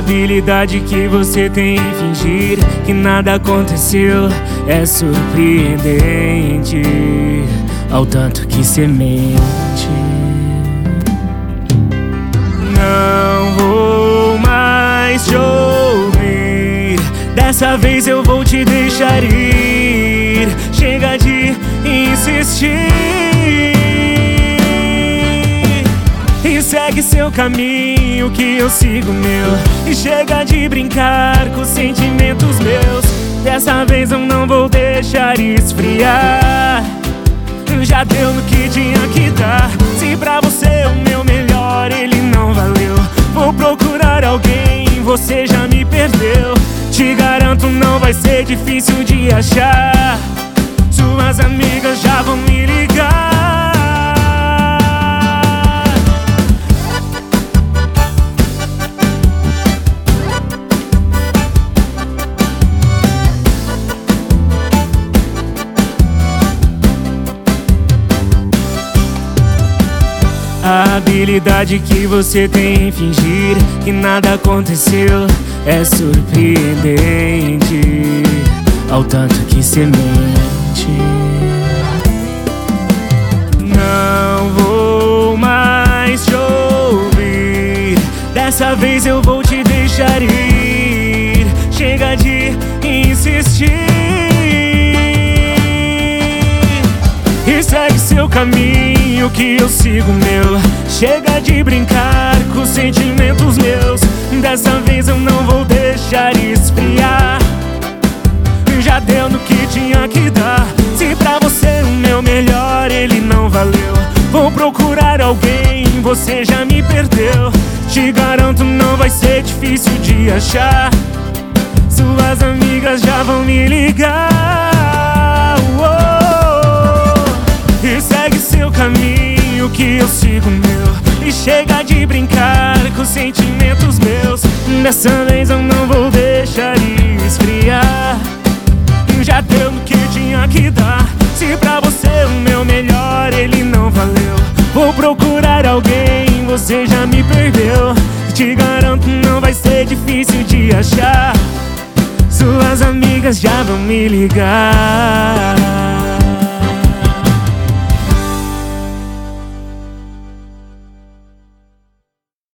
habilidade que você tem em fingir que nada aconteceu é surpreendente, ao tanto que cê mente. Não vou mais te ouvir, dessa vez eu vou te deixar ir. Chega de insistir e segue seu caminho que eu sigo o meu. E chega de brincar com os sentimentos meus. Dessa vez eu não vou deixar esfriar. Já deu no que tinha que dar. Se pra você o meu melhor ele não valeu, vou procurar alguém, você já me perdeu. Te garanto não vai ser difícil de achar. Suas amigas já vão me ligar. A habilidade que você tem em fingir que nada aconteceu é surpreendente, ao tanto que cê mente. Não vou mais te ouvir, dessa vez eu vou te deixar ir. Chega de insistir e segue seu caminho que eu sigo o meu. Chega de brincar com os sentimentos meus. Dessa vez eu não vou deixar esfriar. Já deu no que tinha que dar. Se pra você o meu melhor ele não valeu, vou procurar alguém, você já me perdeu. Te garanto não vai ser difícil de achar. Suas amigas já vão me ligar. E segue seu caminho que eu sigo o meu. E chega de brincar com os sentimentos meus. Dessa vez eu não vou deixar esfriar. Já deu no que tinha que dar. Se pra você o meu melhor ele não valeu, vou procurar alguém, você já me perdeu. Te garanto não vai ser difícil de achar. Suas amigas já vão me ligar.